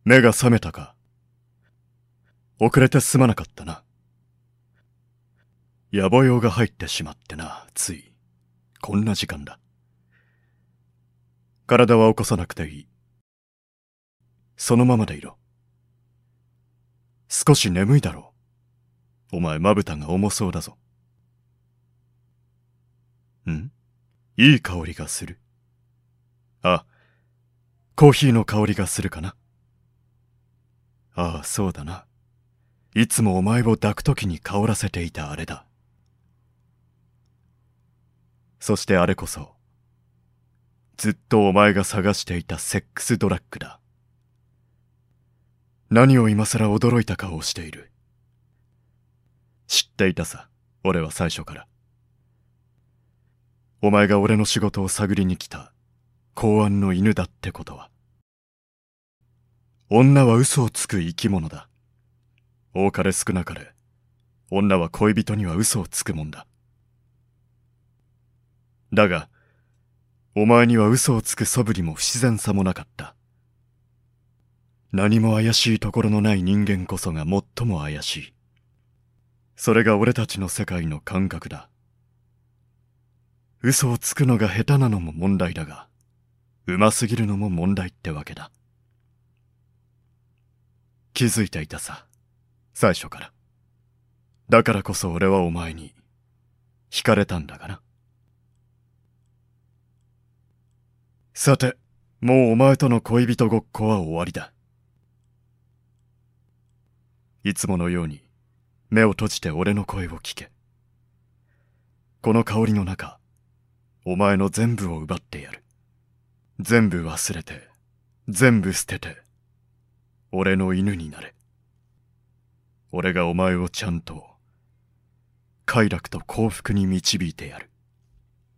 目が覚めたか。遅れてすまなかったな。野暮用が入ってしまってな、つい。こんな時間だ。体は起こさなくていい。そのままでいろ。少し眠いだろう。お前まぶたが重そうだぞ。いい香りがする。あ、コーヒーの香りがするかな。ああ、そうだな。いつもお前を抱くときに香らせていたあれだ。そしてあれこそ、ずっとお前が探していたセックスドラッグだ。何を今さら驚いた顔をしている。知っていたさ、俺は最初から。お前が俺の仕事を探りに来た公安の犬だってことは。女は嘘をつく生き物だ。多かれ少なかれ、女は恋人には嘘をつくもんだ。だが、お前には嘘をつく素振りも不自然さもなかった。何も怪しいところのない人間こそが最も怪しい。それが俺たちの世界の感覚だ。嘘をつくのが下手なのも問題だが、うますぎるのも問題ってわけだ。気づいていたさ、最初から。だからこそ俺はお前に惹かれたんだがな。さて、もうお前との恋人ごっこは終わりだ。いつものように目を閉じて俺の声を聞け。この香りの中、お前の全部を奪ってやる。全部忘れて、全部捨てて、俺の犬になれ。俺がお前をちゃんと快楽と幸福に導いてやる。